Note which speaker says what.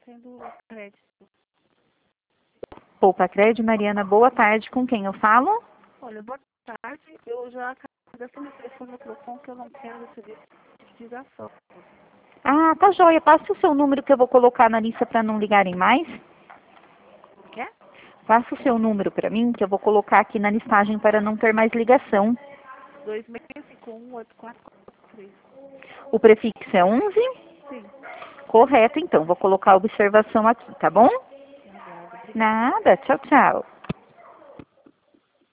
Speaker 1: tendo crédito.
Speaker 2: Poupa Crédito, Mariana, boa tarde. Com quem eu falo?
Speaker 1: Olha, boa tarde. Eu já cadastro meu telefone no Procon que eu não quero receber esse tipo de ligação.
Speaker 2: Ah, tá joia. Passa o seu número que eu vou colocar na lista para não ligarem mais.
Speaker 1: Quer?
Speaker 2: Passa o seu número para mim, que eu vou colocar aqui na listagem para não ter mais ligação.
Speaker 1: 2651-8443.
Speaker 2: O prefixo é 11?
Speaker 1: Sim.
Speaker 2: Correto, então. Vou colocar a observação aqui, tá bom?
Speaker 1: Obrigada.
Speaker 2: Nada. Tchau, tchau.